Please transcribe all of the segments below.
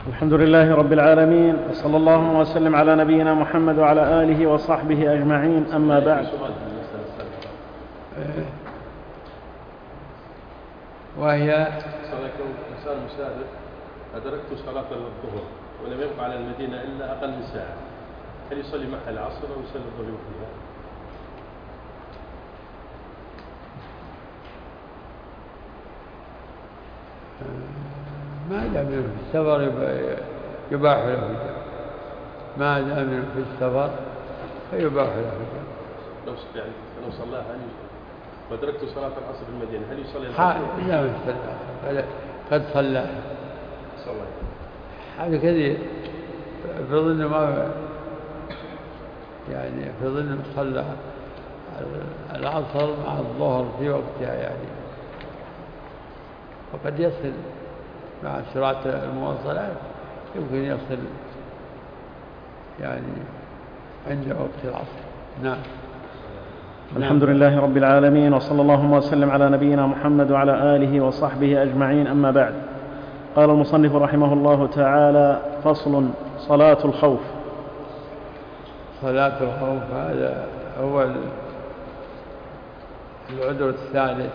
الحمد لله رب العالمين، وصلى الله وسلم على نبينا محمد وعلى آله وصحبه أجمعين، أما بعد. وهي يكون إنسان مسافر أدركت صلاة الظهر ولم يبقى على المدينة إلا أقل من ساعة، هل يصلي معها العصر أو يصلي الظهر وحدها؟ ما دام في السفر يباح له الجمع، ما دام في السفر فيباح له الجمع. لو صلاها وأدركت صلاة العصر في المدينة هل يصلي العصر؟ لا، قد صلى هذا كذي في ظن ما يعني في ظن صلى العصر مع الظهر في وقتها يعني، وقد يصل مع سرعة المواصلات يمكن يصل يعني عند وقت العصر. نعم. الحمد لله رب العالمين، وصلى الله وسلم على نبينا محمد وعلى آله وصحبه أجمعين، أما بعد. قال المصنف رحمه الله تعالى: فصل: صلاة الخوف. صلاة الخوف هذا هو العذر الثالث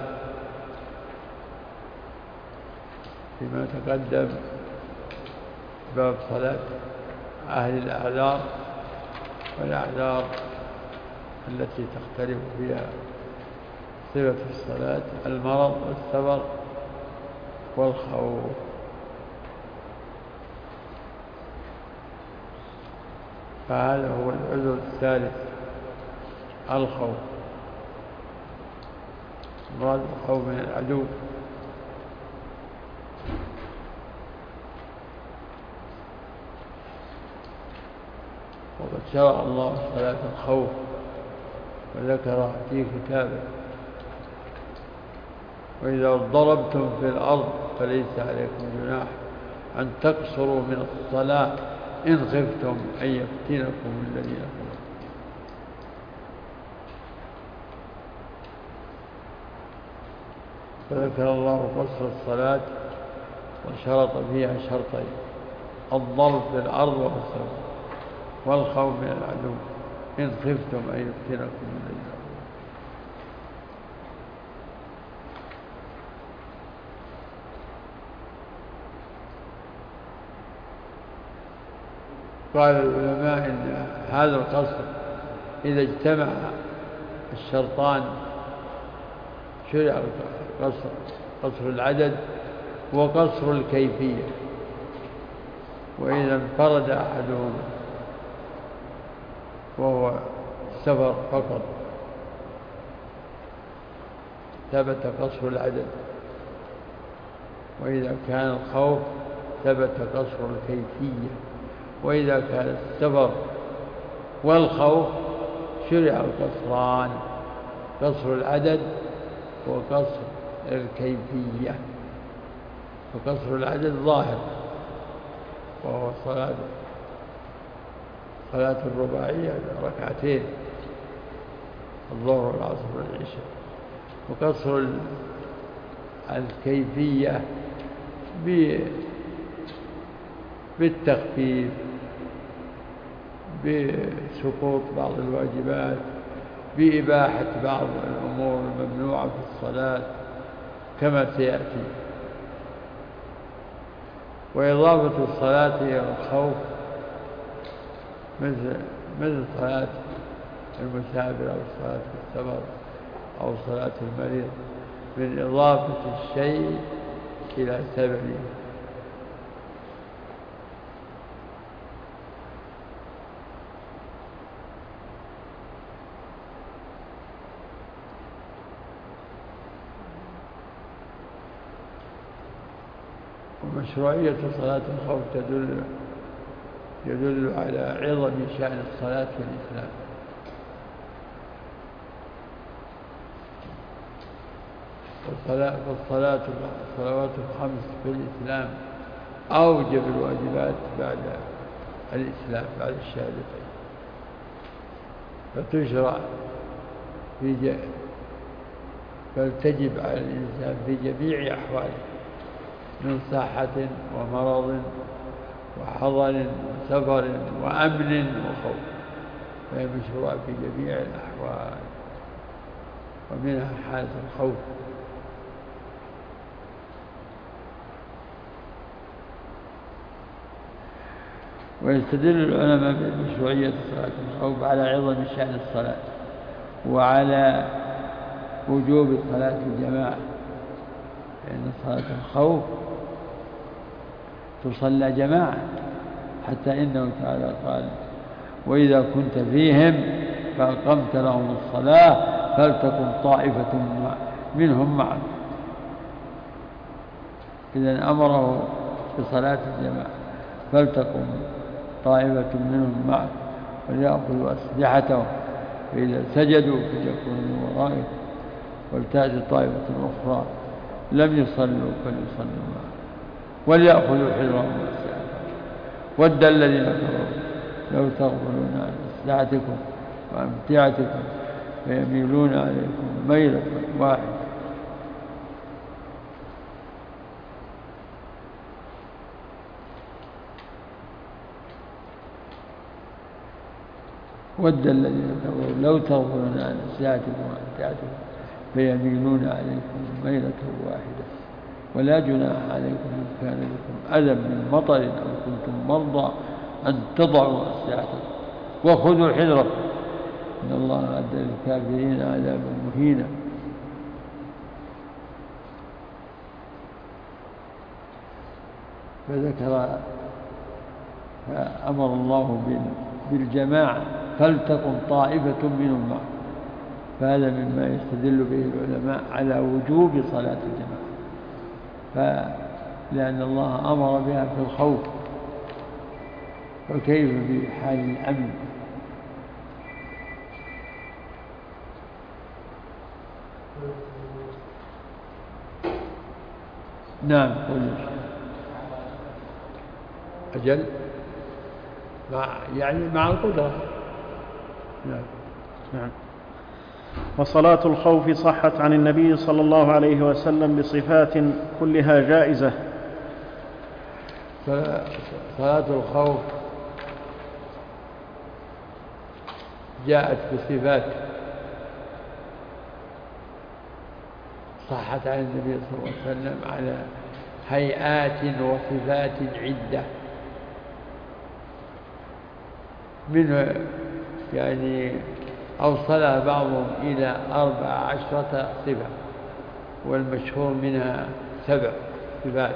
فيما تقدم باب صلاة أهل الأعذار والأعذار التي تختلف فيها صفة الصلاة: المرض والسفر والخوف. فهذا هو العذر الثالث، الخوف. مراد الخوف من العدو. وقد شرع الله صلاة الخوف وذكرها في كتابه: وإذا ضربتم في الأرض فليس عليكم جناح أن تقصروا من الصلاة إن خفتم أن يفتنكم الذين كفروا. فذكر الله قصر الصلاة وشرط فيها شرطين: الضرب في الأرض والخوف من العدو إن خفتم أن يفتنكم الذين كفروا. قال العلماء إن هذا القصر إذا اجتمع الشرطان شرع القصر: قصر العدد وقصر الكيفية. وإذا انفرد أحدهما وهو السفر فقط ثبت قصر العدد، وإذا كان الخوف ثبت قصر الكيفية، وإذا كان السفر والخوف شرع القصران: قصر العدد وقصر الكيفية. وقصر العدد ظاهر وهو صلاة الرباعية ركعتين، الظهر والعصر والعشاء. وقصر الكيفية بالتخفيف، بسقوط بعض الواجبات، بإباحة بعض الأمور الممنوعة في الصلاة كما سيأتي. وإضافة الصلاة إلى الخوف مثل صلاة المسافر أو صلاة السفر أو صلاة المريض من إضافة الشيء إلى سببه. ومشروعية صلاة الخوف يدل على عظم شأن الصلاة في الإسلام. فالصلوات الخمس في الإسلام أوجب الواجبات بعد الإسلام، بعد الشهادتين، فتشرع بل تجب على الإنسان في جميع أحواله من صحة ومرض وحضر وسفر وأمن وخوف، فهي مشروعة في جميع الأحوال، ومنها حالة الخوف. ويستدل العلماء بمشروعية صلاة الخوف على عظم شأن الصلاة وعلى وجوب صلاة الجماعة، لأن صلاة الخوف تصلى جماعة، حتى إنه تعالى قال: وإذا كنت فيهم فأقمت لهم الصلاة فلتكن طائفة منهم معك. إذن أمره بصلاة الجماعة، فلتكن طائفة منهم معك وليأخذوا أسلحتهم، فإذا سجدوا فليكونوا من ورائهم ولتأتي طائفة أخرى لم يصلوا فليصلوا معك وليأخذوا حذرهم وأسلحتهم. ود الذين كفروا لو تغفلون عن أسلحتكم وأمتعتكم فيميلون عليكم ميلة واحدة. ود الذين كفروا لو تغفلون عن أسلحتكم وأمتعتكم فيميلون عليكم ميلة واحدة ولا جناح عليكم إن كان بكم أذى من مطر أو كنتم مرضى أن تضعوا أسلحتكم وخذوا حذركم إن الله أعد للكافرين عذابا مهينا. فأمر الله بالجماعة فلتكن طائفة منهم معه، فهذا مما يستدل به العلماء على وجوب صلاة الجماعة، لأن الله أمر بها في الخوف، فكيف في حال الأمن؟ نعم كل شيء أجل مع القدرة. نعم. وصلاة الخوف صحت عن النبي صلى الله عليه وسلم بصفات كلها جائزة. صلاة الخوف جاءت بصفات صحت عن النبي صلى الله عليه وسلم على هيئات وصفات عدة، منه يعني أوصلها بعضهم إلى 14 صفة، والمشهور منها 7 صفات.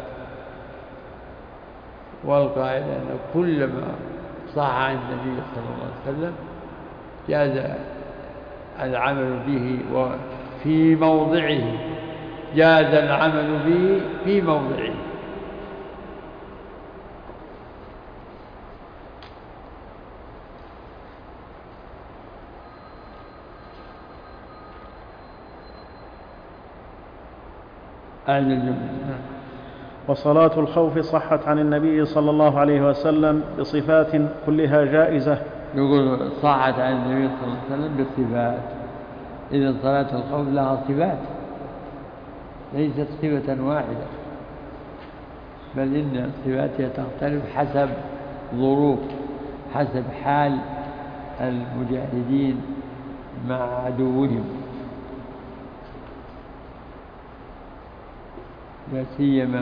والقاعدة أن كل ما صح عن النبي صلى الله عليه وسلم جاز العمل به وفي موضعه، جاز العمل به في موضعه. أعلى الجملة. وصلاة الخوف صحت عن النبي صلى الله عليه وسلم بصفات كلها جائزة. يقول صحت عن النبي صلى الله عليه وسلم بصفات، إذا صلاة الخوف لها صفات ليست صفة واحدة، بل إن صفاتها تختلف حسب ظروف، حسب حال المجاهدين مع عدوهم، لا سيما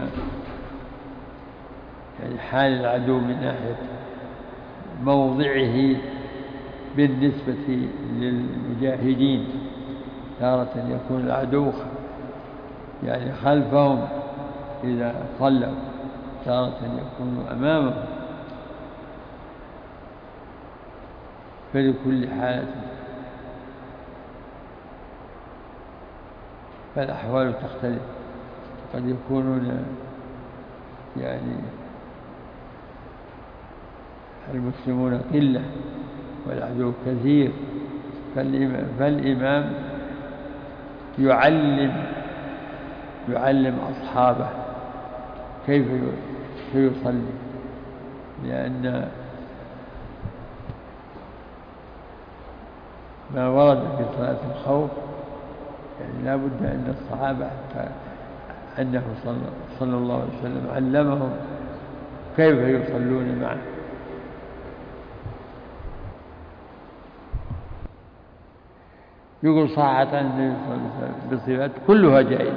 يعني حال العدو من ناحية موضعه بالنسبة للمجاهدين. تارة يكون العدو يعني خلفهم إذا صلوا، تارة يكون أمامهم، فلكل حالة فالأحوال تختلف، قد يكونون يعني المسلمون قلة والعدو كثير، فالإمام يعلم أصحابه كيف يصلي، لأن ما ورد في صلاة الخوف يعني لا بد أن الصحابة أنه صلى الله عليه وسلم علمهم كيف يصلون معه؟ يقول صحة النبي صلى الله عليه وسلم بصفات كلها جائزة،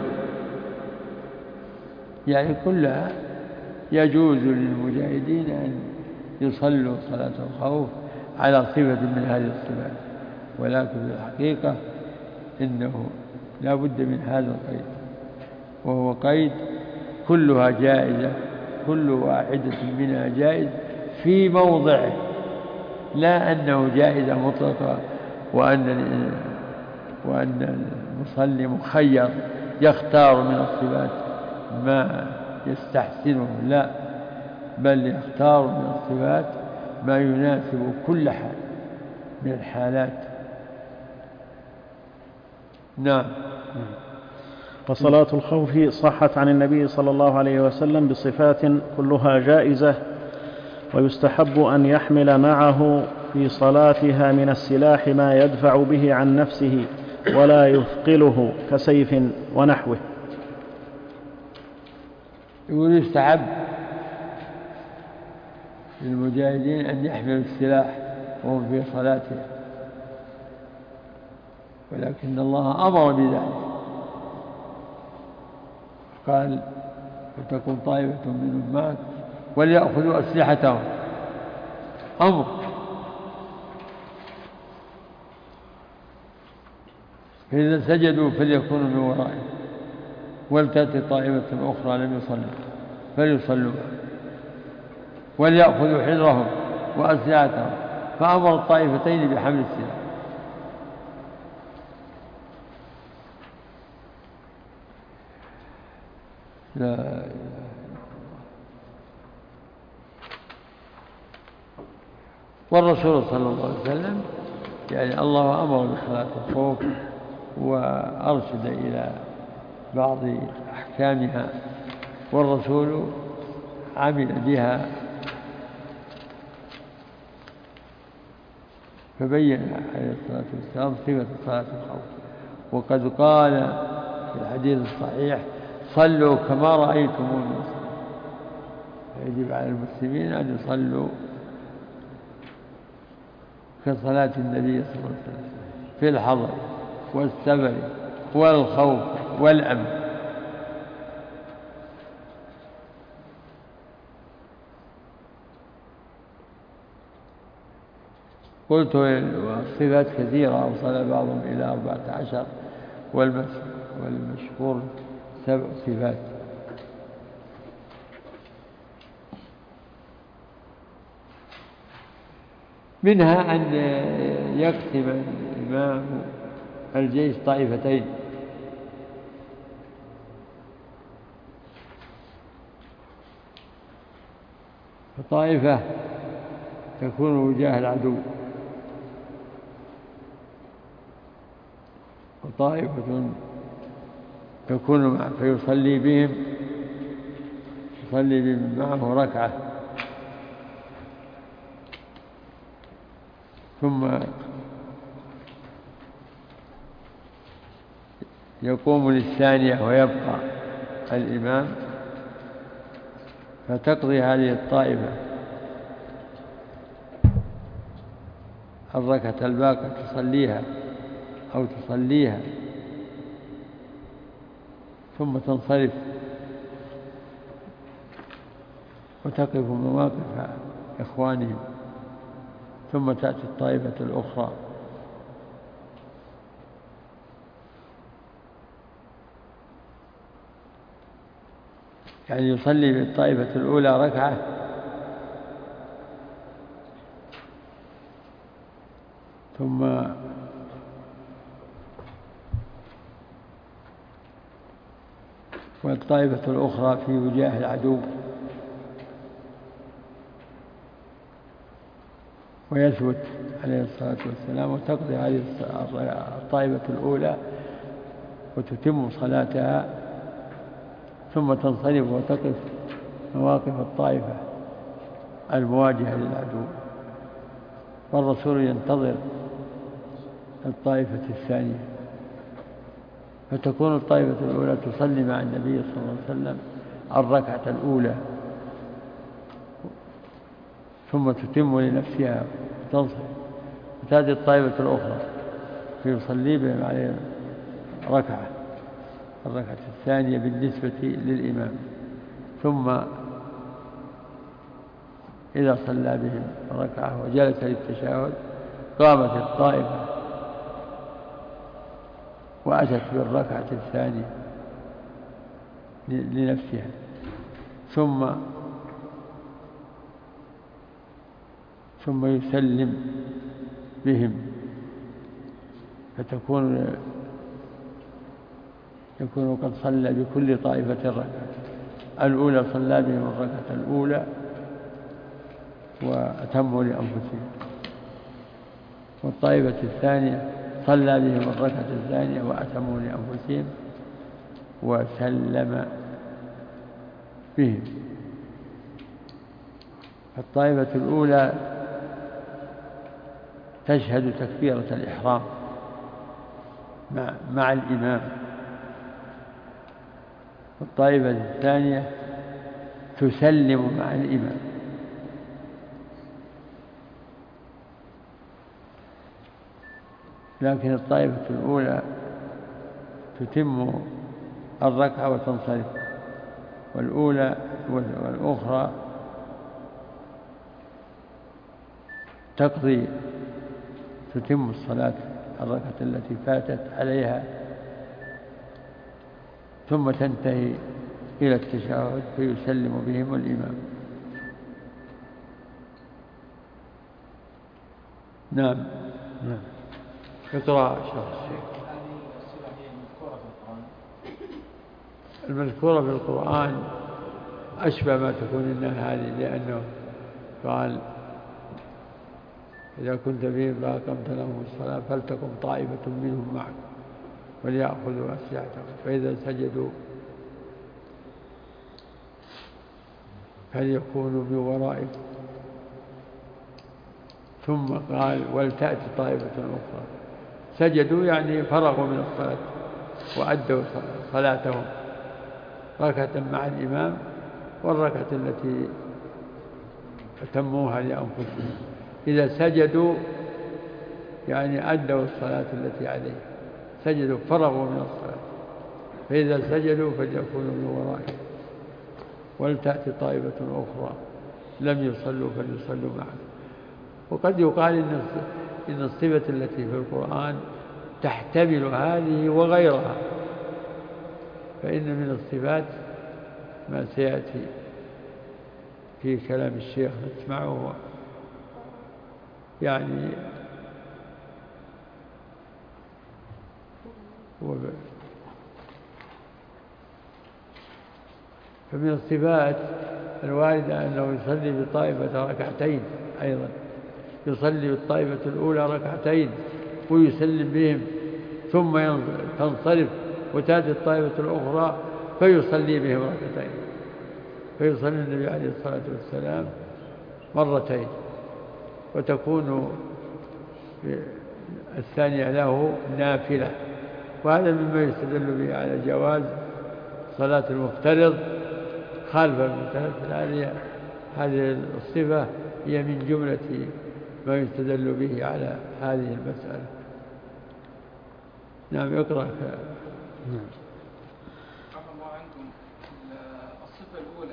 يعني كلها يجوز للمجاهدين أن يصلوا صلاة الخوف على صفة من هذه الصفات، ولكن في الحقيقة إنه لا بد من هذا القيد، وهو قيد كلها جائزة، كل واحدة منها جائز في موضعه، لا أنه جائزة مطلقة وأن المصلي مخير يختار من الصفات ما يستحسنه، لا، بل يختار من الصفات ما يناسب كل حال من الحالات. نعم. وصلاة الخوف صحت عن النبي صلى الله عليه وسلم بصفات كلها جائزة، ويستحب أن يحمل معه في صلاتها من السلاح ما يدفع به عن نفسه ولا يثقله كسيف ونحوه. يقول يستحب للمجاهدين أن يحملوا السلاح وهم في صلاتهم، ولكن الله أمر بذلك، قال وتكن طائفة منهم معك وليأخذوا أسلحتهم، أمر. فإذا سجدوا فليكونوا من ورائهم، ولتأتي طائفة أخرى لم يصلوا فليصلوا، وليأخذوا حذرهم وأسلحتهم، فأمر الطائفتين بحمل السلاح. لا. والرسول صلى الله عليه وسلم يعني الله أمر بصلاة الخوف وأرشد إلى بعض أحكامها، والرسول عمل بها فبين عليه الصلاة والسلام صفة صلاة الخوف، وقد قال في الحديث الصحيح صلوا كما رأيتموني أصلي. فيجب على المسلمين أن يصلوا كصلاة النبي صلى الله عليه وسلم في الحضر والسفر والخوف والأمن. قلت والصفات كثيرة، أوصل بعضهم إلى 14، والمشهور 7 صفات. منها أن يقسم الإمام الجيش طائفتين، فطائفة تكون وجاه العدو، وطائفة تكون فيصلي بهم معه ركعة، ثم يقوم للثانية ويبقى الإمام، فتقضي هذه الطائفة الركعة الباقية تصليها ثم تنصرف وتقف مواقف إخوانهم، ثم تأتي الطائفة الأخرى يعني يصلي بالطائفة الأولى ركعة، ثم والطائفة الأخرى في وجاه العدو، ويثبت عليه الصلاة والسلام، وتقضي هذه الطائفة الأولى وتتم صلاتها، ثم تنصرف وتقف مواقف الطائفة المواجهة للعدو، والرسول ينتظر الطائفة الثانية، فتكون الطائفة الأولى تصلي مع النبي صلى الله عليه وسلم الركعة الأولى، ثم تتم لنفسها وتنصرف، وتأتي الطائفة الأخرى فيصلي بهم عليه ركعة، الركعة الثانية بالنسبة للإمام. ثم إذا صلى بهم ركعة وجلس للتشهد قامت الطائفة وأتت بالركعة الثانية لنفسها، ثم يسلم بهم، يكون قد صلى بكل طائفة ركعة. الأولى صلى بهم الركعة الأولى وأتموا لأنفسهم، والطائفة الثانية صلى بهم الركعة الثانية وأتموا لأنفسهم وسلم بهم. الطائفة الأولى تشهد تكبيرة الإحرام مع الإمام، والطائفة الثانية تسلم مع الإمام. لكن الطائفة الأولى تتم الركعة وتنصرف، والأخرى تتم الصلاة الركعة التي فاتت عليها، ثم تنتهي إلى التشهد فيسلم بهم الإمام. نعم. اقرأ شرح الشيخ. المذكورة في القرآن أشبه ما تكون إنها هذه، لأنه قال إذا كنت بهم فأقمت لهم الصلاة فلتقم طائفة منهم معك وليأخذوا أسلحتهم فإذا سجدوا فليكونوا من ورائكم. ثم قال ولتأتي طائفة أخرى، سجدوا يعني فرغوا من الصلاة وأدوا صلاتهم ركعة مع الإمام والركعة التي أتموها لأنفسهم. إذا سجدوا يعني أدوا الصلاة التي عليهم، سجدوا فرغوا من الصلاة، فإذا سجدوا فليكونوا من ورائهم. ولتأتي طائفة أخرى لم يصلوا فليصلوا معهم. وقد يقال إن الصفة التي في القرآن تحتمل هذه وغيرها، فإن من الصفات ما سيأتي في كلام الشيخ نسمعه، يعني فمن الصفات الواردة أنه يصلي بالطائفة ركعتين، أيضا يصلي بالطائفة الأولى ركعتين ويسلم بهم، ثم تنصرف وتأتي الطائفة الأخرى فيصلي بهم ركعتين، فيصلي النبي عليه الصلاة والسلام مرتين، وتكون الثانية له نافلة. وهذا مما يستدل به على جواز صلاة المفترض خلف المفترض. هذه الصفة هي من جملة ما يستدل به على هذه المسألة. نعم اقرأ. نعم. عفى الله عنكم. الصفة الأولى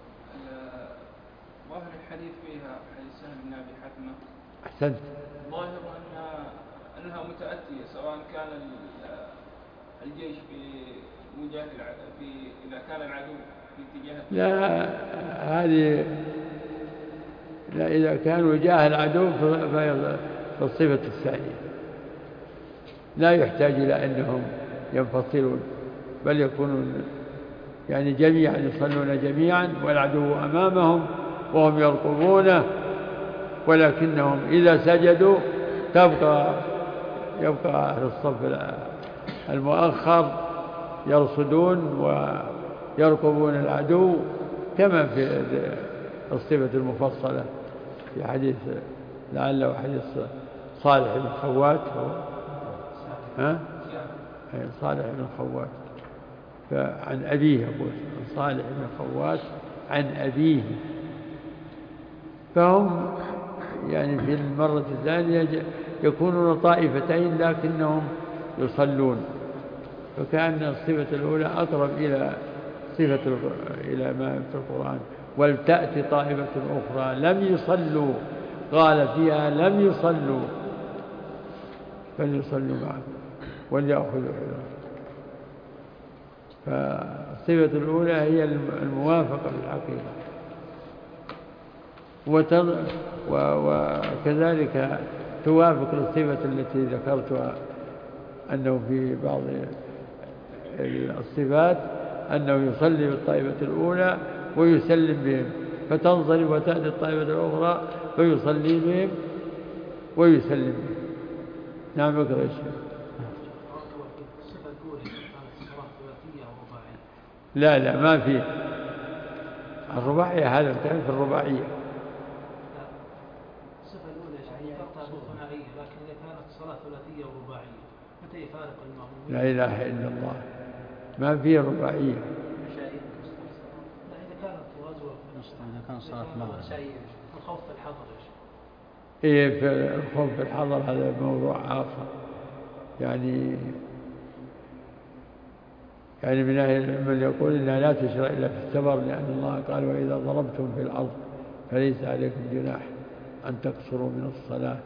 ظاهر الحديث فيها حديث سهل بن أبي حاتم. أحسنت. ظاهر أنها متأتية سواء كان الجيش في مجاهد إذا كان العدو في اتجاه. لا إذا كان وجاه العدو فالصفة الثانية لا يحتاج إلى أنهم ينفصلون، بل يكونون يعني جميعا يصلون جميعا والعدو أمامهم وهم يرقبونه، ولكنهم إذا سجدوا يبقى أهل الصف المؤخر يرصدون ويرقبون العدو، كما في الصفة المفصلة في حديث لعله حديث صالح بن خوات. صالح بن خوات عن أبيه، يقول صالح بن خوات عن أبيه فهم يعني في المرة الثانية يكونون طائفتين لكنهم يصلون، فكأن الصفة الأولى أقرب إلى إلى ما في القرآن. ولتأتي طائفة أخرى لم يصلوا، قال فيها لم يصلوا فليصلوا معه وليأخذوا حذرهم. فالصفة الأولى هي الموافقة بالحقيقة، وكذلك توافق الصفة التي ذكرتها، أنه في بعض الصفات أنه يصلي بالطائفة الأولى ويسلم بهم، فتنصرف وتأتي الطائفة الأخرى فيصلي بهم ويسلم بهم. نعم اقرأ يا شيخ. الصفة الأولى كانت صلاة ثلاثية ورباعية. لا ما في الرباعية، هذا كان في الرباعية. الصفة الأولى ذكرتها بالثنائية، لكن إذا كانت صلاة ثلاثية ورباعية متى يفارق المأمومين؟ لا إله إلا الله، ما في رباعية. لا إذا كانت غزوة إذا كان صلاة مغرب الخوف في الحضر. إيه، في الخوف في الحضر هذا موضوع آخر. يعني من أهل العلم من يقول إنها لا تشرع إلا في السفر، لأن الله قال وإذا ضربتم في الأرض فليس عليكم جناح أن تقصروا من الصلاة.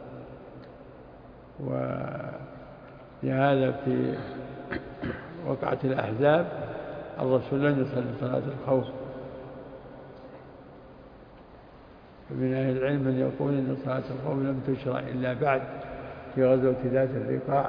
ولهذا في وقعة الأحزاب الرسول لم يصلي صلاة الخوف. من أهل العلم من يقول إن صلاة الخوف لم تشرع إلا بعد في غزوة ذات الرقاع.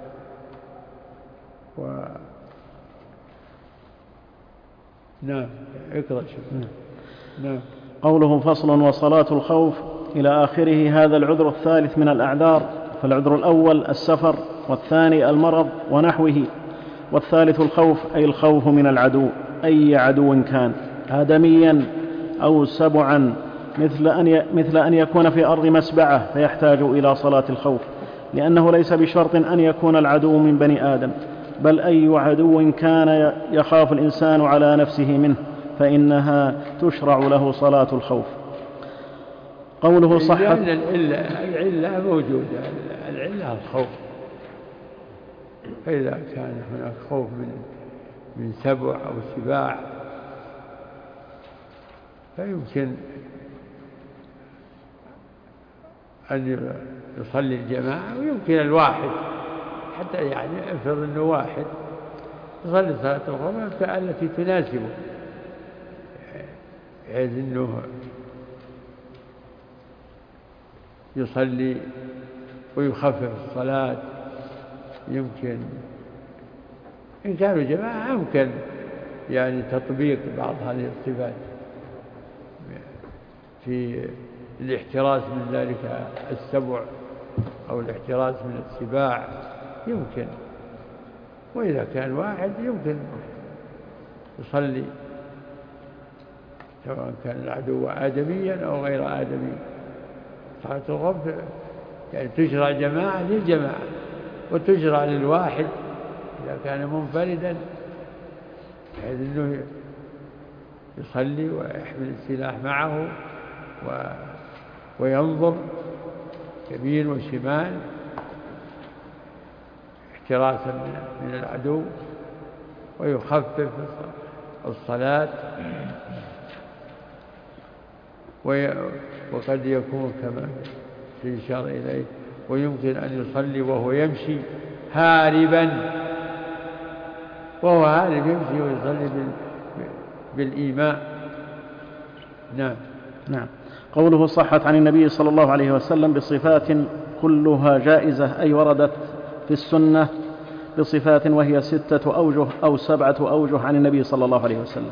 نعم اقرأ شيء. نعم. قوله فصل وصلاة الخوف إلى آخره. هذا العذر الثالث من الأعذار، فالعذر الأول السفر، والثاني المرض ونحوه، والثالث الخوف أي الخوف من العدو، أي عدو كان، آدميا أو سبعا، مثل أن يكون في أرض مسبعة فيحتاج إلى صلاة الخوف، لأنه ليس بشرط أن يكون العدو من بني آدم، بل أي عدو كان يخاف الإنسان على نفسه منه فإنها تشرع له صلاة الخوف. قوله صحة العلة موجودة، العلة الخوف. فإذا كان هناك خوف من سبع أو سباع فيمكن أن يصلي الجماعة، ويمكن الواحد حتى يعني افرض أنه واحد يصلي صلاة الخوف التي تناسبه، بحيث أنه يصلي ويخفف الصلاة. يمكن إن كانوا جماعة يمكن يعني تطبيق بعض هذه الصفات في الاحتراز من ذلك السبع أو الاحتراز من السباع يمكن. وإذا كان واحد يمكن يصلي سواء كان العدو آدميا أو غير آدمي. صلاة الخوف يعني تشرع جماعة للجماعة، وتشرع للواحد إذا كان منفردا، بحيث أنه يصلي ويحمل السلاح معه وينظر يمين وشمال احتراسا من العدو، ويخفف الصلاة. وقد يكون كما في إشارة إليه ويمكن أن يصلي وهو يمشي هاربا، وهو هارب يمشي ويصلي بالإيماء. نعم. قوله صحت عن النبي صلى الله عليه وسلم بصفات كلها جائزة، أي وردت في السنة بصفات وهي 6 أوجه أو 7 أوجه عن النبي صلى الله عليه وسلم.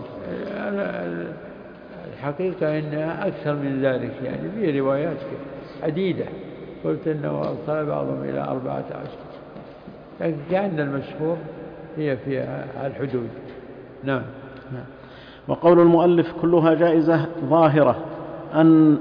الحقيقة إنها أكثر من ذلك، يعني في روايات عديدة قلت إنه أوصل بعضهم إلى 14، لكن كأن المشهور هي فيها الحدود. نعم. وقول المؤلف كلها جائزة ظاهره أن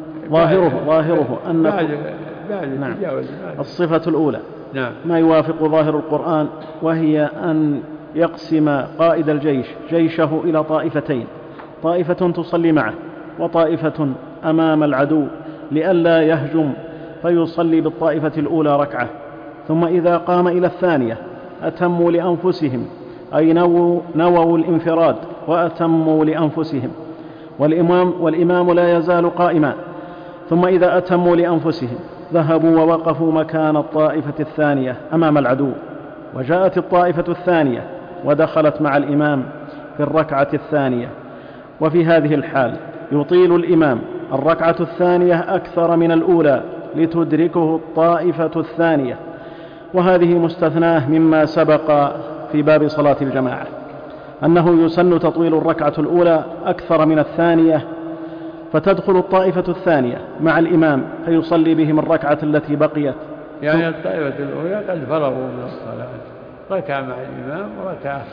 نعم. الصفة الأولى نعم. ما يوافق ظاهر القرآن، وهي أن يقسم قائد الجيش جيشه إلى طائفتين، طائفة تصلي معه وطائفة أمام العدو لئلا يهجم فيصلي بالطائفة الأولى ركعة، ثم إذا قام إلى الثانية أتموا لأنفسهم، أي نووا الانفراد وأتموا لأنفسهم، والإمام لا يزال قائما، ثم إذا أتموا لأنفسهم ذهبوا ووقفوا مكان الطائفة الثانية أمام العدو، وجاءت الطائفة الثانية ودخلت مع الإمام في الركعة الثانية، وفي هذه الحال يطيل الإمام الركعة الثانية أكثر من الأولى لتدركه الطائفة الثانية، وهذه مستثناة مما سبق في باب صلاة الجماعة، أنه يسن تطويل الركعة الأولى أكثر من الثانية، فتدخل الطائفة الثانية مع الإمام فيصلي بهم الركعة التي بقيت. يعني الطائفة الأولى قد فرغوا من الصلاة، ركع مع الإمام وركعة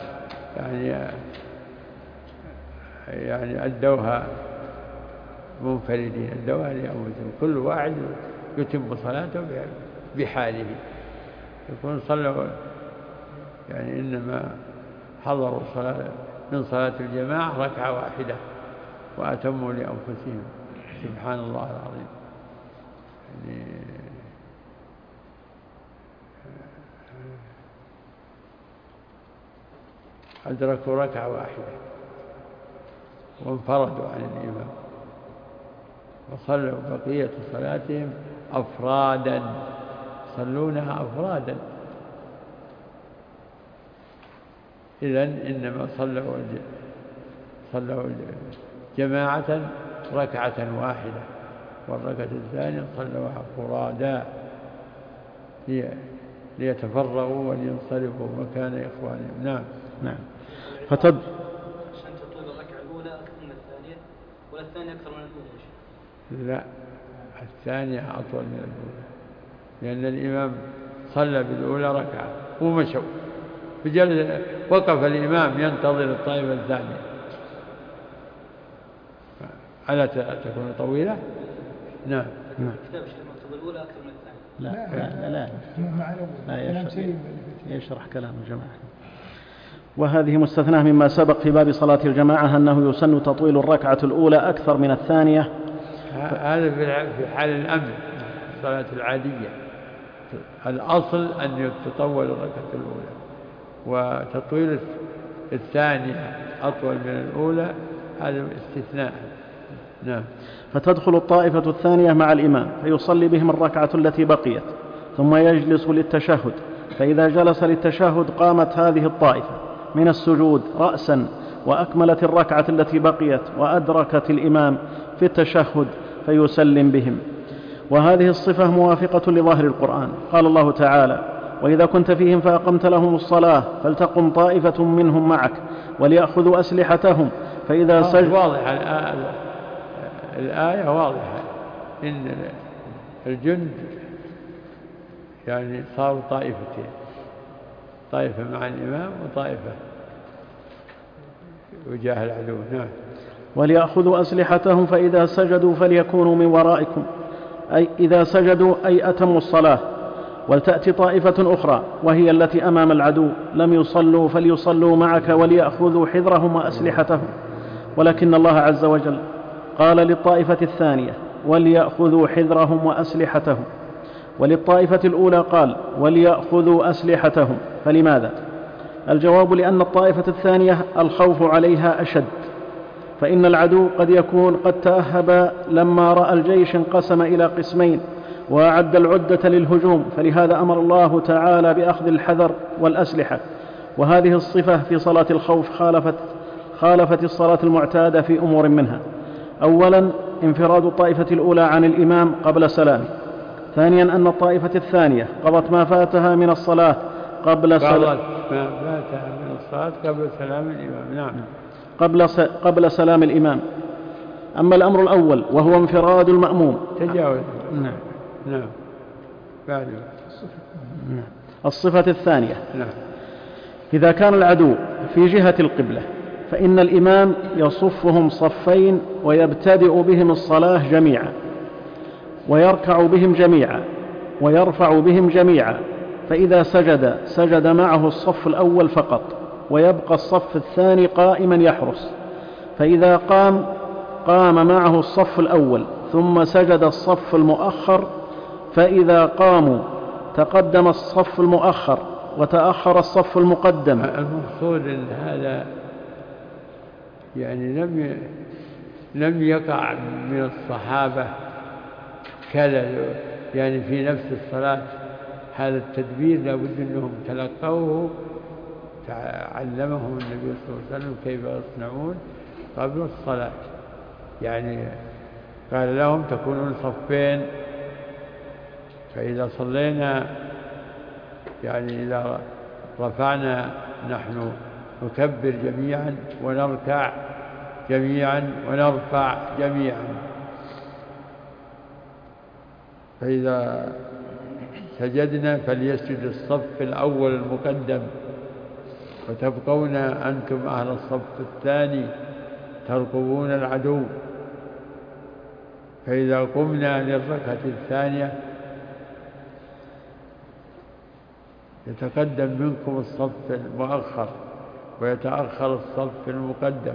يعني أدوها منفردين، أدوها لأنفسهم، كل واحد يتم صلاته بحاله، يكون صلوا يعني إنما حضروا من صلاة الجماعة ركعة واحدة وأتموا لأنفسهم. سبحان الله العظيم. يعني أدركوا ركعة واحدة وانفردوا عن الإمام وصلوا بقية صلاتهم أفرادا، يصلونها أفرادا. إذن إنما صلوا جماعة ركعة واحدة، والركعة الثانية صلوها فرادا ليتفرغوا ولينصرفوا مكان إخوانهم. نعم. نعم. عشان تطول الركعة الأولى أكثر من الثانية ولا الثانية أكثر من الأولى؟ لا، الثانية أطول من الأولى، لأن الإمام صلى بالأولى ركعة ومشوا، وقف الإمام ينتظر الطائفة الثانية، ألا تكون طويلة؟ نعم. كتاب الشيخ مكتوب الأولى أكثر من الثانية. لا يشرح كلام الجماعة. وهذه مستثناة مما سبق في باب صلاة الجماعة أنه يسن تطويل الركعة الأولى أكثر من الثانية. هذا في حال الأمن، الصلاة العادية الأصل أن تطول الركعة الأولى، وتطويل الثانية أطول من الأولى هذا استثناء. نعم. فتدخل الطائفة الثانية مع الإمام فيصلي بهم الركعة التي بقيت، ثم يجلس للتشهد، فإذا جلس للتشهد قامت هذه الطائفة من السجود رأسا وأكملت الركعة التي بقيت وأدركت الإمام في التشهد فيسلم بهم. وهذه الصفة موافقة لظاهر القرآن، قال الله تعالى: وإذا كنت فيهم فأقمت لهم الصلاة فلتقم طائفة منهم معك وليأخذوا أسلحتهم فإذا سجدوا. واضحة الآية واضحة، إن الجند يعني صاروا طائفتين، طائفة مع الإمام وطائفة وجاه العدو. نعم. وليأخذوا أسلحتهم فإذا سجدوا فليكونوا من ورائكم، أي إذا سجدوا أي أتموا الصلاة. ولتأتي طائفة أخرى وهي التي أمام العدو لم يصلوا فليصلوا معك وليأخذوا حذرهم وأسلحتهم. ولكن الله عز وجل قال للطائفة الثانية: وليأخذوا حذرهم وأسلحتهم، وللطائفة الأولى قال: وليأخذوا أسلحتهم. فلماذا؟ الجواب: لأن الطائفة الثانية الخوف عليها أشد، فإن العدو قد يكون قد تأهب لما رأى الجيش انقسم إلى قسمين وأعد العدة للهجوم، فلهذا أمر الله تعالى بأخذ الحذر والأسلحة. وهذه الصفة في صلاة الخوف خالفت الصلاة المعتادة في أمور منها: أولا انفراد الطائفة الأولى عن الإمام قبل سلامه، ثانيا أن الطائفة الثانية قضت ما فاتها من الصلاة قبل سلام الإمام. نعم. قبل سلام الإمام. أما الأمر الأول وهو انفراد المأموم تجاوز. نعم. نعم. بعد الصفة الثانية: نعم. إذا كان العدو في جهة القبلة فإن الإمام يصفهم صفين ويبتدئ بهم الصلاة جميعا، ويركع بهم جميعا، ويرفع بهم جميعا، فإذا سجد معه الصف الأول فقط، ويبقى الصف الثاني قائما يحرس، فإذا قام معه الصف الأول ثم سجد الصف المؤخر، فإذا قاموا تقدم الصف المؤخر وتأخر الصف المقدم. المقصود أن هذا يعني لم يقع من الصحابة كذا، يعني في نفس الصلاة هذا التدبير لابد أنهم تلقوه، علمهم النبي صلى الله عليه وسلم كيف يصنعون قبل الصلاة. يعني قال لهم تكونون صفين، فإذا صلينا يعني إذا رفعنا نحن نكبر جميعا ونركع جميعا ونرفع جميعا، فإذا سجدنا فليسجد الصف الأول المقدم، وتبقون أنتم أهل الصف الثاني ترقبون العدو، فإذا قمنا للركعة الثانية يتقدم منكم الصف المؤخر ويتأخر الصف المقدم،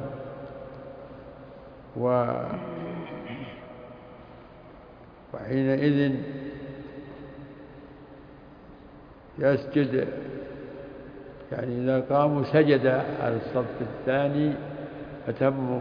وحينئذ يسجد، يعني إذا قاموا سجد على الصف الثاني فتموا،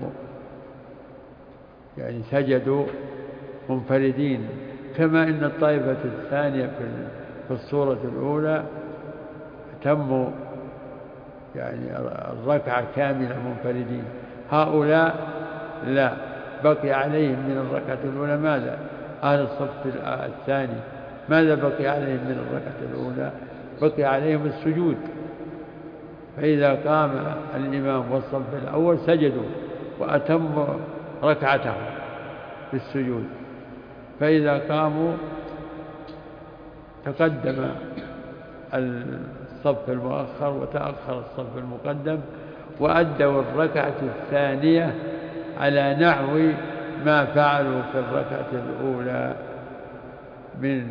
يعني سجدوا منفردين، كما إن الطائفة الثانية في الصورة الأولى تموا يعني الركعة كاملة منفردين. هؤلاء لا، بقي عليهم من الركعة الأولى ماذا؟ أهل الصف الثاني ماذا بقي عليهم من الركعة الأولى؟ بقي عليهم السجود، فإذا قام الإمام والصف الأول سجدوا وأتموا ركعتهم بالسجود، فإذا قاموا تقدم الصف المؤخر وتأخر الصف المقدم، وأدوا الركعة الثانية على نحو ما فعلوا في الركعة الأولى من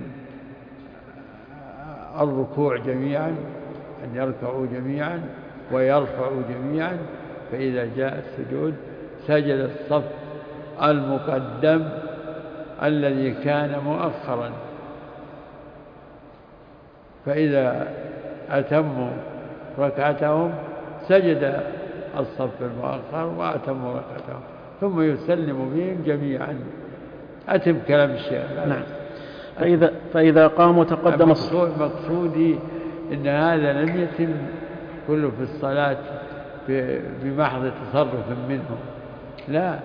الركوع جميعا، أن يركعوا جميعا ويرفعوا جميعا، فإذا جاء السجود سجد الصف المقدم الذي كان مؤخرا، فإذا أتموا ركعتهم سجد الصف المؤخر وأتموا ركعتهم، ثم يسلم بهم جميعا. أتم كلام الشيخ. نعم. فإذا قاموا تقدم مقصودي إن هذا لم يتم كله في الصلاة بمحض تصرف منهم، لا،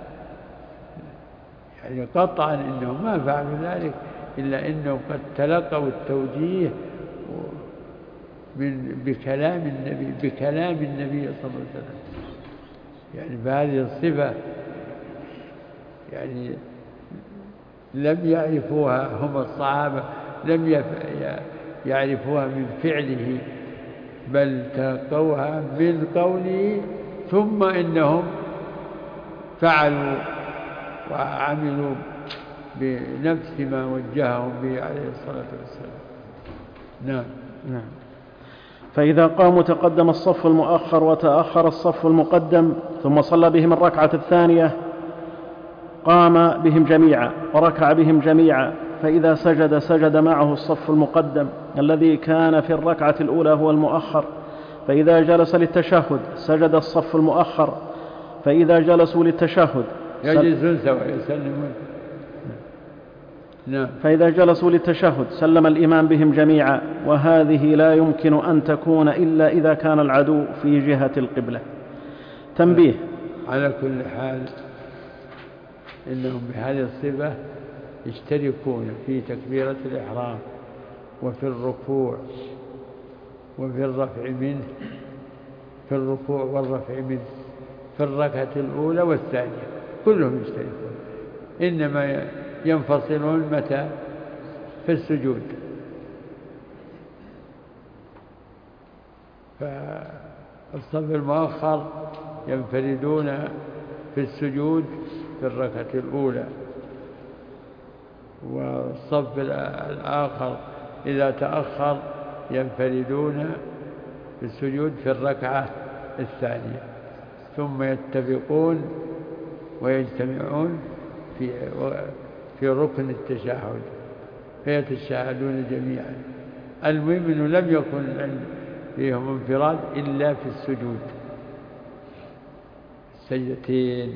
يعني قطعا إنهم ما فعلوا ذلك إلا إنهم قد تلقوا التوجيه بكلام النبي صلى الله عليه وسلم، يعني بهذه الصفة، يعني لم يعرفوها هم الصحابة، لم يعرفوها من فعله، بل تلقوها من قوله، ثم إنهم فعلوا وعملوا بنفس ما وجههم به عليه الصلاة والسلام. نعم. فإذا قاموا تقدم الصف المؤخر وتأخر الصف المقدم، ثم صلى بهم الركعة الثانية، قام بهم جميعا وركع بهم جميعا، فإذا سجد معه الصف المقدم الذي كان في الركعة الأولى هو المؤخر، فإذا جلس للتشهد سجد الصف المؤخر، فإذا جلسوا للتشهد يجلسون سوا يسلمون. نعم. فإذا جلسوا للتشهد سلم الإمام بهم جميعا، وهذه لا يمكن أن تكون إلا إذا كان العدو في جهة القبلة. تنبيه: على كل حال إنهم بهذه الصفة يشتركون في تكبيرة الإحرام وفي الركوع وفي الرفع منه، في الركوع والرفع منه في الركعة الأولى والثانية، كلهم يشتركون، إنما ينفصلون متى؟ في السجود. فالصف المؤخر ينفردون في السجود في الركعة الأولى، والصف الآخر إذا تأخر ينفردون في السجود في الركعة الثانية، ثم يتفقون ويجتمعون في ركن التشهد فيتشهدون جميعا. المهم أنه لم يكن فيهم انفراد إلا في السجود، السجدتين،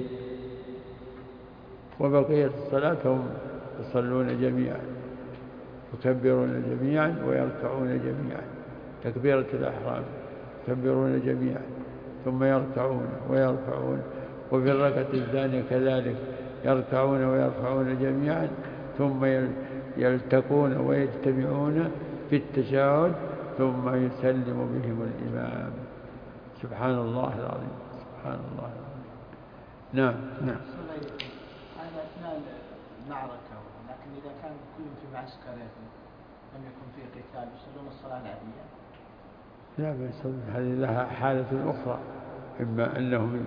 وبقية الصلاة هم يصلون جميعا، يكبرون جميعا ويركعون جميعا، تكبيرة الإحرام يكبرون جميعا ثم يركعون ويرفعون، وفي الركعة الثانية كذلك يركعون ويرفعون جميعا ثم يلتقون ويجتمعون في التشهد ثم يسلم بهم الإمام. سبحان الله العظيم، سبحان الله العظيم. نعم نعم. هذا أثناء المعركة، لكن إذا كان كل في معسكر لم يكن فيه قتال يصلون الصلاة العادية؟ لا بس هذه لها حالة أخرى، إما أنهم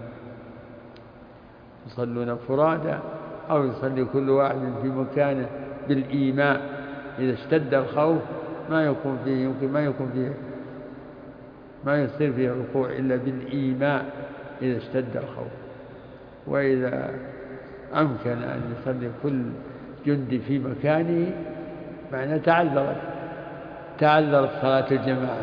يصلون فرادى أو يصلي كل واحد في مكانه بالإيماء. إذا اشتد الخوف ما يكون فيه، يمكن ما يصير فيه ركوع إلا بالإيماء إذا اشتد الخوف. وإذا أمكن أن يصلي كل جندي في مكانه معنى تعذرت صلاة الجماعة.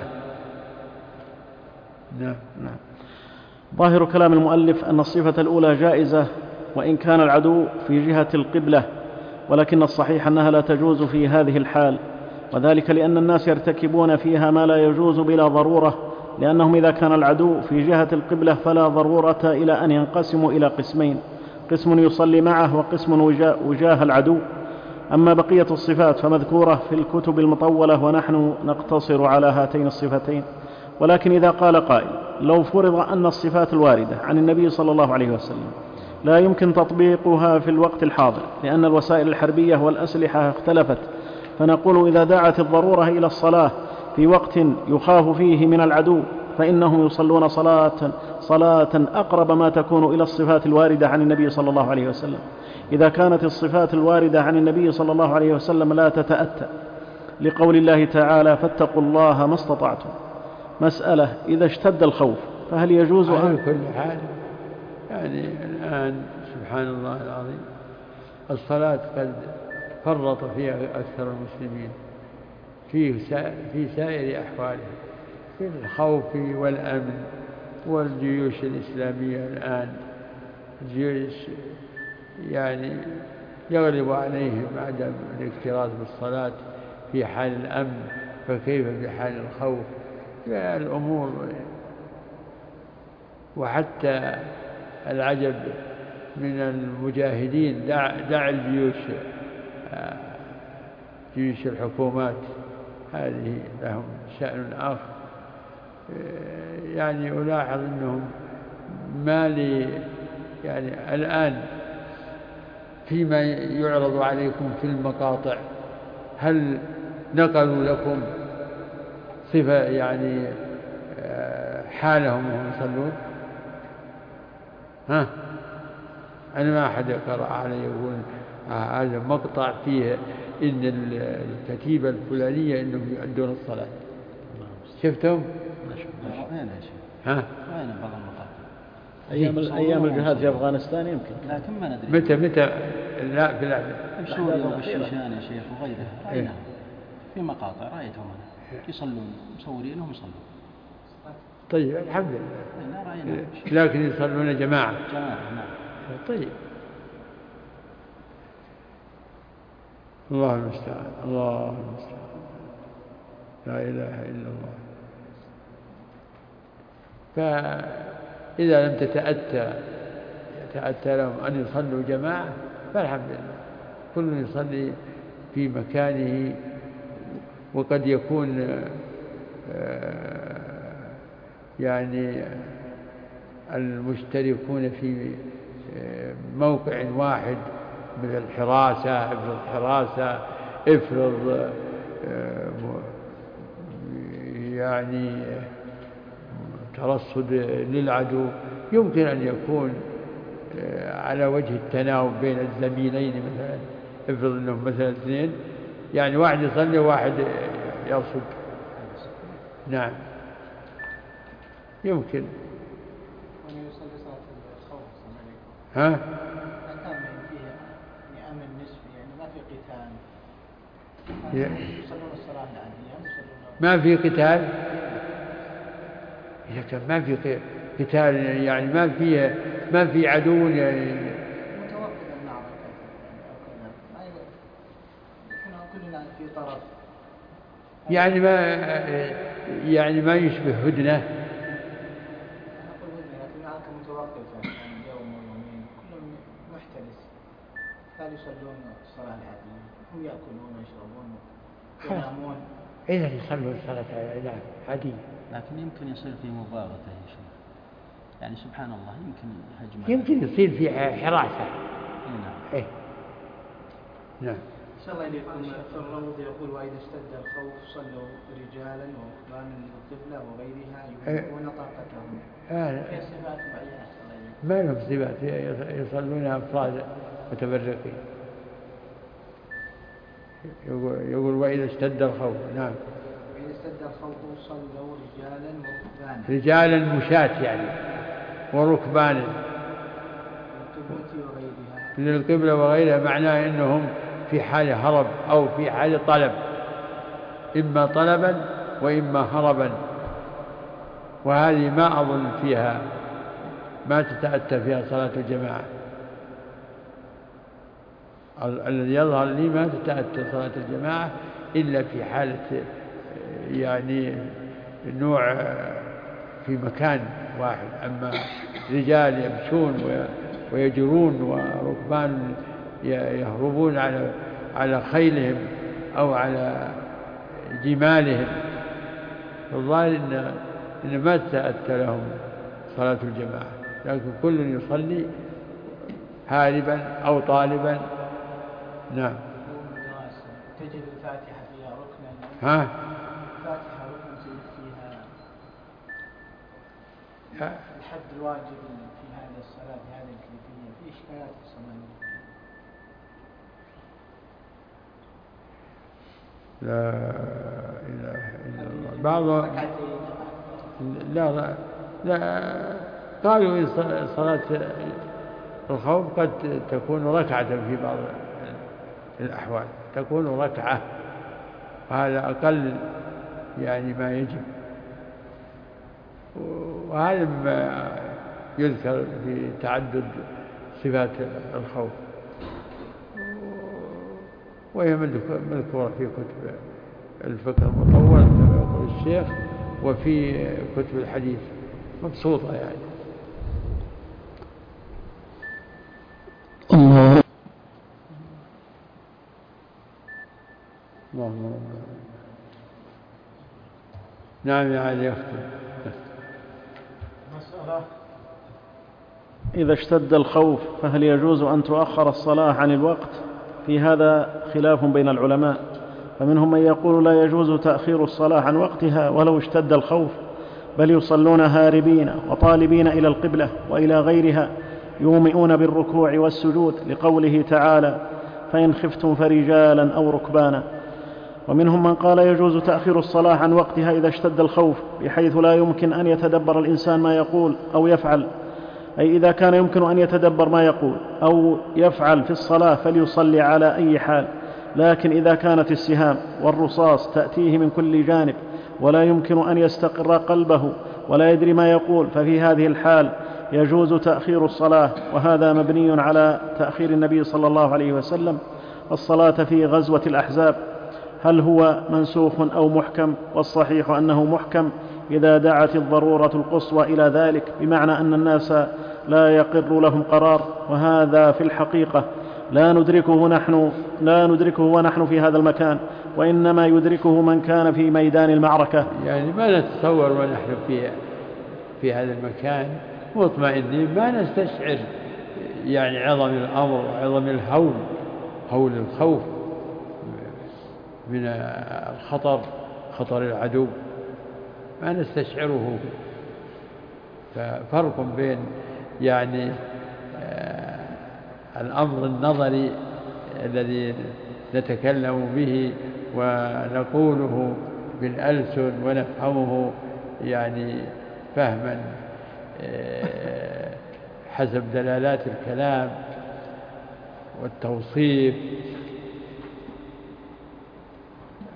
نعم نعم. ظاهر كلام المؤلف أن الصفة الأولى جائزة وإن كان العدو في جهة القبلة، ولكن الصحيح أنها لا تجوز في هذه الحال، وذلك لأن الناس يرتكبون فيها ما لا يجوز بلا ضرورة، لأنهم إذا كان العدو في جهة القبلة فلا ضرورة إلى أن ينقسموا إلى قسمين، قسم يصلي معه وقسم وجاه العدو. أما بقية الصفات فمذكورة في الكتب المطولة ونحن نقتصر على هاتين الصفتين. ولكن إذا قال قائل لو فرض أن الصفات الواردة عن النبي صلى الله عليه وسلم لا يمكن تطبيقها في الوقت الحاضر لأن الوسائل الحربية والأسلحة اختلفت، فنقول إذا دعت الضرورة إلى الصلاة في وقت يخاف فيه من العدو فإنهم يصلون صلاة أقرب ما تكون إلى الصفات الواردة عن النبي صلى الله عليه وسلم، إذا كانت الصفات الواردة عن النبي صلى الله عليه وسلم لا تتأتى، لقول الله تعالى فاتقوا الله ما استطعتم. مسألة إذا اشتد الخوف فهل يجوز على كل حال؟ يعني الآن سبحان الله العظيم الصلاة قد فرط فيها أكثر المسلمين في سائر أحوالهم، في الخوف والأمن والجيوش الإسلامية. الآن الجيوش يعني يغلب عليهم عدم الاكتراث بالصلاة في حال الأمن، فكيف في حال الخوف؟ الأمور. وحتى العجب من المجاهدين، دع الجيوش، جيوش الحكومات هذه لهم شأن آخر. يعني ألاحظ أنهم يعني الآن فيما يعرض عليكم في المقاطع هل نقلوا لكم صفة يعني حالهم وهم يصلون؟ أنا ما أحد يقرأ علي يقول هذا مقطع فيه إن الكتيبة الفلانية إنهم يؤدون الصلاة. شفتم؟ وين يا شيخ؟ وين بعض المقاطع؟ أيام الجهاد في أفغانستان يمكن، لكن ما ندري متى لا في الأحداث بسوريا وبالشيشان يا شيخ وغيرها رأيناهم في مقاطع، رأيتهم أنا يصلون مصورين وهم يصلون. طيب الحمد لله. رأينا. لكن يصلون جماعة. نعم. طيب الله المستعان، الله المستعان، لا إله إلا الله. فإذا لم يتأتى لهم أن يصلوا جماعة فالحمد لله، كل يصلي في مكانه. وقد يكون يعني المشتركون في موقع واحد مثل الحراسة، افرض يعني ترصد للعدو، يمكن أن يكون على وجه التناوب بين الزميلين. مثلا افرض أنهم مثلا اثنين، يعني واحد يصلي وواحد يرصد. نعم يمكن. وأن يصلي صلاة الخوف. ها؟ كان فيها يصلون الصلاة العادية ما في قتال. إذا كان ما في قتال يعني ما في عدو يعني متوقف المعركة أو كذا يكون كلنا في طرف يعني ما يشبه هدنة. أنا أقول هدنة لكن المعركة متوقفة يعني يوم ويومين كلهم محترس قالوا يصلون الصلاة العادية هم يأكلون ويشربون وينامون. إذا يصلوا الصلاة عادية لكن يمكن يصير في مباغتة يا شيخ يعني سبحان الله يمكن هجمة يمكن يصير في حراسة. نعم. إيه نعم. إن شاء الله يكون في الروض يقول وإذا اشتد الخوف صلوا رجالا وركبانا للقبلة وغيرها يملكون طاقتهم. في صفات معينة ما لهم صفات يصلون أفراد متبرقين. يقول وإذا اشتد الخوف. نعم. وإذا اشتد الخوف صلوا رجالا وركبانا. رجالا مشاة يعني وركبانا للقبلة وغيرها معناه إنهم في حال هرب أو في حال طلب إما طلبا وإما هربا. وهذه ما أظن فيها ما تتأتى فيها صلاة الجماعة. الذي يظهر لي ما تتأتى صلاة الجماعة إلا في حالة يعني نوع في مكان واحد. أما رجال يمشون ويجرون وركبان يهربون على خيلهم أو على جمالهم فالظاهر إن ما تتأتى لهم صلاة الجماعة. لكن كل يصلي هاربا أو طالبا. نعم. تجد الفاتحة فيها ركنا. الفاتحة ركن فيها الحد الواجب في هذه الصلاة بهذه الكيفية في إشكالات في الصلاة. لا إله إلا الله. بعض لا قالوا إن صلاة الخوف قد تكون ركعة في بعض الأحوال تكون ركعة وهذا أقل يعني ما يجب. وهذا ما يذكر في تعدد صفات الخوف وهي مذكورة في كتب الفقه المطول كما يقول الشيخ وفي كتب الحديث مبسوطة يعني. الله. نعم يا علي أختي. مسألة إذا اشتد الخوف فهل يجوز أن تؤخر الصلاة عن الوقت؟ في هذا خلاف بين العلماء، فمنهم من يقول لا يجوز تأخير الصلاة عن وقتها ولو اشتد الخوف، بل يصلون هاربين وطالبين إلى القبلة وإلى غيرها يومئون بالركوع والسجود لقوله تعالى فإن خفتم فرجالا أو ركبانا. ومنهم من قال يجوز تأخير الصلاة عن وقتها إذا اشتد الخوف بحيث لا يمكن أن يتدبر الإنسان ما يقول أو يفعل، أي إذا كان يمكن أن يتدبر ما يقول أو يفعل في الصلاة فليصلي على أي حال. لكن إذا كانت السهام والرصاص تأتيه من كل جانب ولا يمكن أن يستقر قلبه ولا يدري ما يقول ففي هذه الحال يجوز تأخير الصلاة. وهذا مبني على تأخير النبي صلى الله عليه وسلم الصلاة في غزوة الأحزاب. هل هو منسوخ أو محكم؟ والصحيح أنه محكم إذا دعت الضرورة القصوى إلى ذلك، بمعنى أن الناس لا يقر لهم قرار، وهذا في الحقيقة لا ندركه ونحن في هذا المكان، وإنما يدركه من كان في ميدان المعركة. يعني ما نتصور ونحن في هذا المكان مطمئنين ما نستشعر يعني عظم الأمر وعظم الهول، هول الخوف من الخطر، خطر العدو ما نستشعره. ففرق بين يعني الأمر النظري الذي نتكلم به ونقوله بالألسن ونفهمه يعني فهما حسب دلالات الكلام والتوصيف،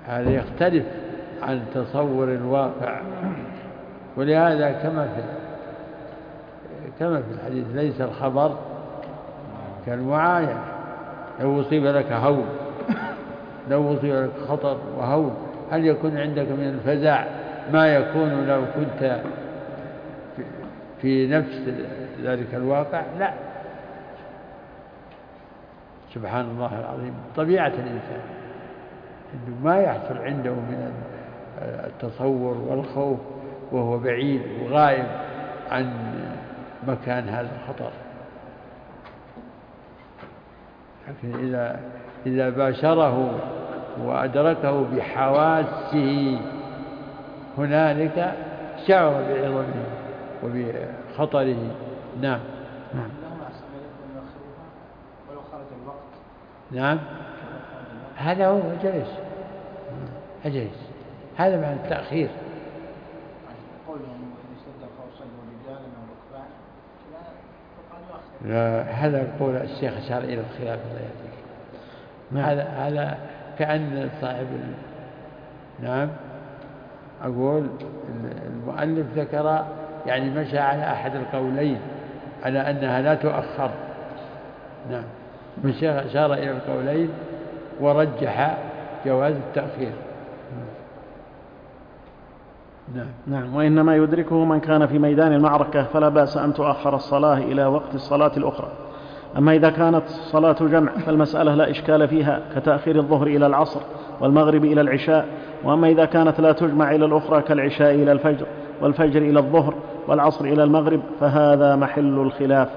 هذا يختلف عن تصور الواقع. ولهذا كما في الحديث ليس الخبر كالمعاينة. لو أصيب لك هول، لو أصيب لك خطر وهول، هل يكون عندك من الفزع ما يكون لو كنت في نفس ذلك الواقع؟ لا. سبحان الله العظيم، طبيعة الإنسان إنه ما يحصل عنده من التصور والخوف وهو بعيد وغائب عن مكان هذا الخطر. لكن إذا باشره وأدركه بحواسه هنالك شعر بعظمه وبخطره. نعم. نعم. نعم. هذا هو أجلس. هذا معنى التأخير. لا، هذا يقول الشيخ أشار إلى الخلاف الله يهديك. هذا كأن صاحب نعم، أقول المؤلف ذكر يعني مشى على أحد القولين على أنها لا تؤخر. نعم، مشى أشار إلى القولين ورجح جواز التأخير. نعم. وإنما يدركه من كان في ميدان المعركة فلا بأس أن تؤخر الصلاة إلى وقت الصلاة الأخرى. أما إذا كانت صلاة جمع فالمسألة لا إشكال فيها كتأخير الظهر إلى العصر والمغرب إلى العشاء. وأما إذا كانت لا تجمع إلى الأخرى كالعشاء إلى الفجر والفجر إلى الظهر والعصر إلى المغرب فهذا محل الخلاف.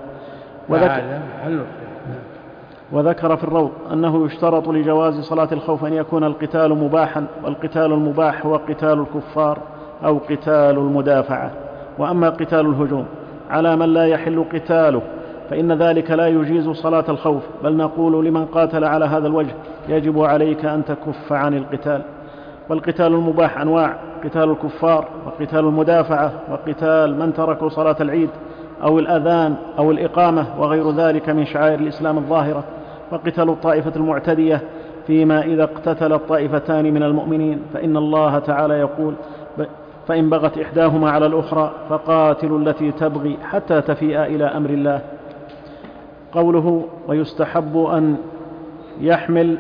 وذكر في الروض أنه يشترط لجواز صلاة الخوف أن يكون القتال مباحا، والقتال المباح هو قتال الكفار أو قتال المدافعة. وأما قتال الهجوم على من لا يحل قتاله فإن ذلك لا يجيز صلاة الخوف، بل نقول لمن قاتل على هذا الوجه يجب عليك أن تكف عن القتال. والقتال المباح أنواع: قتال الكفار، وقتال المدافعة، وقتال من تركوا صلاة العيد أو الأذان أو الإقامة وغير ذلك من شعائر الإسلام الظاهرة، وقتال الطائفة المعتدية فيما إذا اقتتل الطائفتان من المؤمنين، فإن الله تعالى يقول: فإن بغت إحداهما على الأخرى فقاتلوا التي تبغي حتى تفيء إلى أمر الله. قوله: ويستحب أن يحمل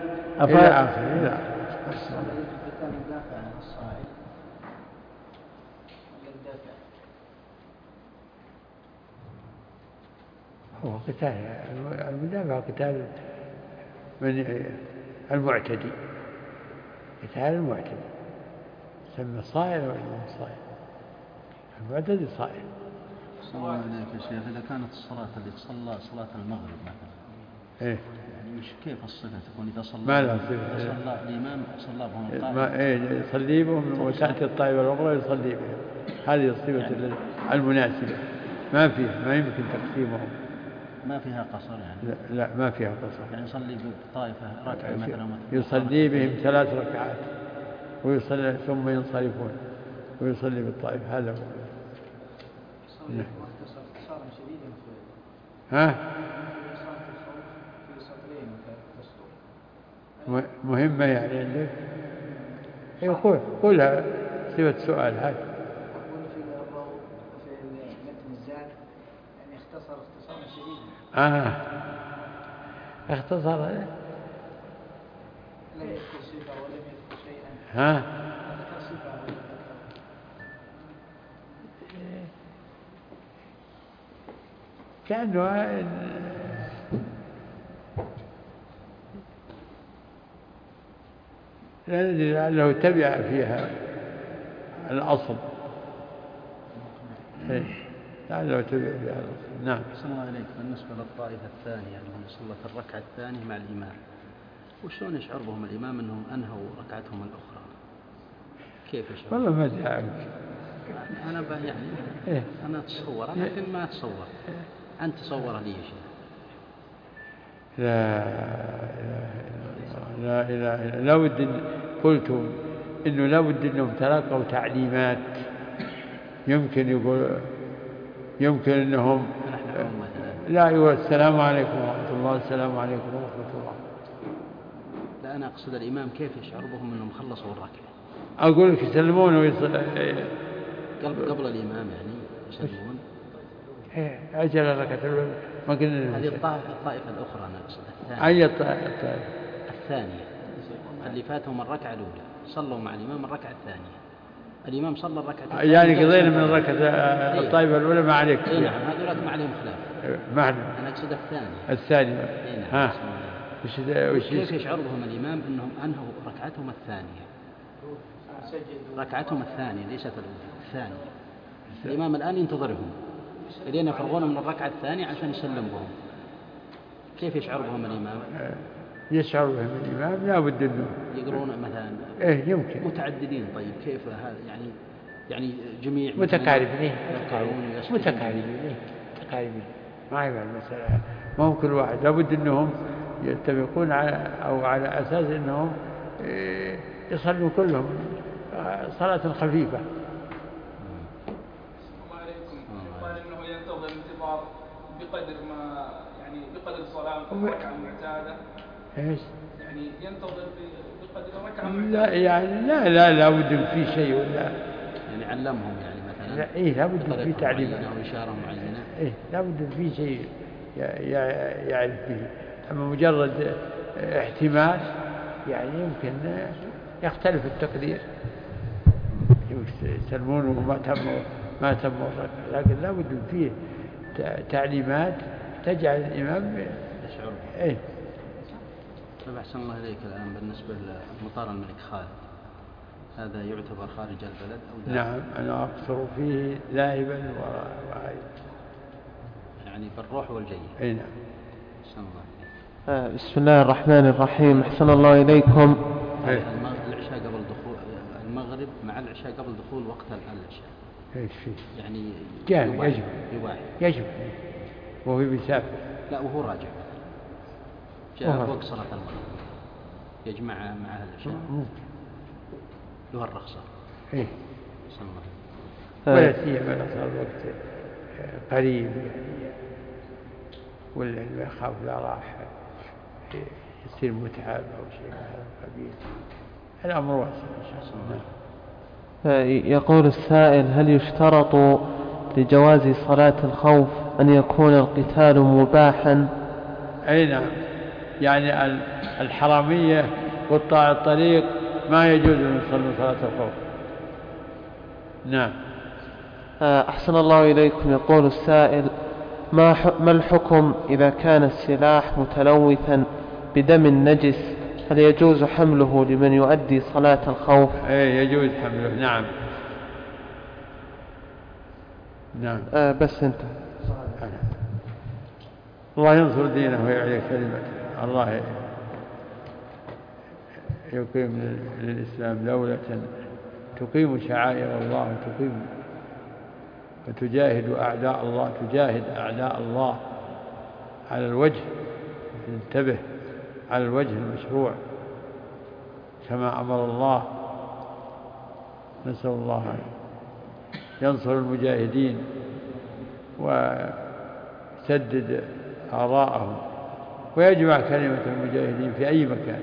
هو قتال المدافع، قتال من المعتدي، قتال المعتدي يسمى صائر ولا صائر؟ المعتدي صائر. صلى الله عليه وسلم. إذا كانت الصلاة اللي تصلى صلاة المغرب مثلا، يعني مش كيف الصفة تكون إذا صلى ما لها صفة؟ صلى الإمام صلى بهم القائم يصلي بهم وتأتي الطائفة الأخرى يصلي بهم. هذه الصفة المناسبة، ما يمكن تقسيمهم. ما فيها قصر يعني؟ لا ما فيها قصر. يعني يصلي بطائفة ركعة مثلا يصلي بهم 3 ركعات ويصلي ثم ينصرفون ويصلي بالطائفة. هذا هو. ها؟ مهمة يعني عندك؟ قولها صفة سؤال. هذا اختصر لم يذكر صفة ولم يذكر شيئا. كأنه لأنه تبع فيها الأصل. لعله تبع فيها الأصل. نعم. صلى الله عليك. بالنسبة للطائفة الثانية اللي صلت الركعة الثانية مع الإمام، وشلون يشعر بهم الإمام أنهم أنهوا ركعتهم الأخرى؟ كيف يشعر؟ والله ما أدري. أنا يعني أنا أتصور، لكن ما أتصور. أنت تصور لي شيء. لا إله. لا بد قلت إنه لا بد إنهم تلقوا تعليمات. يمكن إنهم لا يقول السلام عليكم ورحمة الله، السلام عليكم ورحمة الله. لا أنا أقصد الإمام كيف يشعر بهم أنهم خلصوا الركعة؟ أقول لك يسلمون قبل الإمام يعني يسلمون. أجل الركعة ما قلنا. هذه الطائفة الأخرى أنا أقصد الثانية. أي الطائفة؟ الثانية اللي فاتهم الركعة الأولى صلوا مع الإمام الركعة الثانية. الإمام صلى الركعة الثانية يعني قضينا من الركعة الطائفة الأولى ما عليك. نعم هذولاك ما عليهم خلاف. أنا أقصد الثانية. ها. كيف يشعر بهم الإمام أنهم أنهوا ركعتهم الثانية؟ ركعتهم الثانية ليست الأولى، الثانية. الإمام الآن ينتظرهم لين يفرغون من الركعة الثانية عشان يسلم بهم. كيف يشعر بهم الإمام؟ يشعر بهم الإمام لا بد أنه يقرون مثلا. يمكن متعددين. طيب كيف هذا يعني جميع متقاربين. متقاربين. ما هي المسألة ما هو كل واحد لا بد أنهم يتفقون على أساس أنهم يصلوا كلهم صلاة خفيفة. قال انه ينتظر انتظار بقدر ما يعني بقدر الصلاه الركعه المعتاده. ايش؟ يعني ينتظر بقدر الركعه المعتاده. لا يعني لا بد في شيء ولا يعني علمهم يعني مثلا. لا بد في تعليم او اشاره معينه. لا بد في شيء يعرف به. اما مجرد احتمال يعني يمكن يختلف التقدير. يسلمون وما تموا الركعة، لكن لا بد فيه تعليمات تجعل الإمام يشعر. طيب أحسن الله إليك. الآن بالنسبة لمطار الملك خالد هذا يعتبر خارج البلد أو داخل؟ نعم أنا أقصر فيه ذاهبا وعائد يعني بالروح والجاي. نعم. أحسن الله إليك. بسم الله الرحمن الرحيم. أحسن الله إليكم. العشاء قبل دخول المغرب مع العشاء قبل دخول وقت العشاء ايش فيه؟ يعني يجب وهو بيسافر. لا وهو راجع جاء فوق صلاة المغرب يجمع معها العشاء له الرخصة. بسم الله. ولا سيما لو صار الوقت قريب يعني ولا يخاف لا راح يصير متعب أو شيء من هذا القبيل. الأمر واسع إن شاء الله. يقول السائل: هل يشترط لجواز صلاة الخوف أن يكون القتال مباحا؟ أي نعم. يعني الحرامية قطاع الطريق ما يجوز أن يصلوا صلاة الخوف. نعم. أحسن الله إليكم. يقول السائل: ما الحكم إذا كان السلاح متلوثا بدم نجس؟ هل يجوز حمله لمن يؤدي صلاة الخوف؟ يجوز حمله. نعم. بس انت الله ينصر دينه ويعلي كلمته. الله يقيم للإسلام دولة تقيم شعائر الله وتجاهد أعداء الله على الوجه، انتبه، على الوجه المشروع كما أمر الله. نسأل الله أن ينصر المجاهدين ويسدد آراءهم ويجمع كلمة المجاهدين في أي مكان.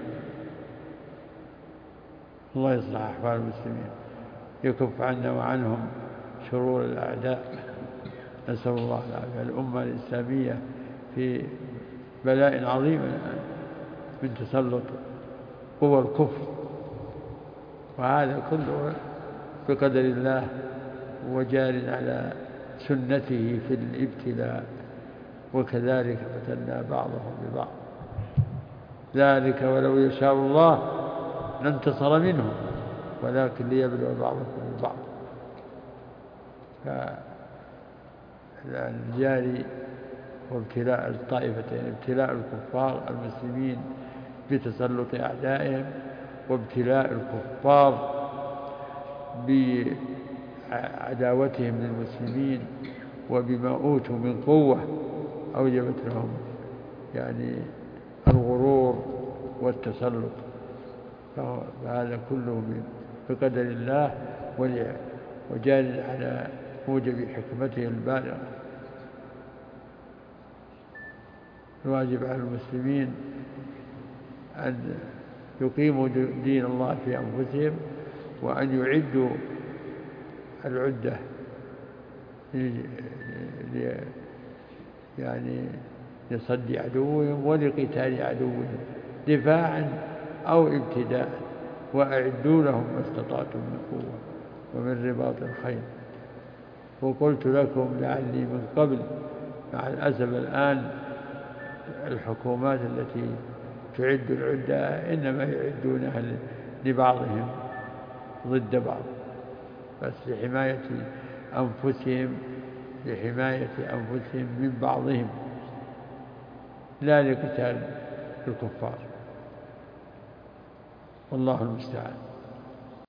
الله يصلح أحوال المسلمين، يكف عنا وعنهم شرور الأعداء. نسأل الله العافية. الأمة الإسلامية في بلاء عظيم من تسلط قوى الكفر، وهذا كله بقدر الله وجار على سنته في الابتلاء، وكذلك فتنا بعضهم ببعض. ذلك ولو يشاء الله لانتصر منهم ولكن ليبلو بعضكم ببعض. فالجاري وابتلاء الطائفتين، ابتلاء الكفار المسلمين بتسلط أعدائهم، وابتلاء الكفار بعداوتهم للمسلمين وبما أوتوا من قوة أوجبت لهم يعني الغرور والتسلط. فهذا كله بقدر الله وجار على موجب حكمته البالغة. الواجب على المسلمين أن يقيموا دين الله في أنفسهم، وأن يعدوا العدة يعني لصد عدوهم ولقتال عدوهم دفاعا أو ابتداء، وأعدوا لهم ما استطعتم من قوة ومن رباط الخيل. وقلت لكم لعلي من قبل، مع الأسف الآن الحكومات التي تعد العدة إنما يعدونها لبعضهم ضد بعض، بس لحماية أنفسهم من بعضهم، لا لقتال الكفار، والله المستعان.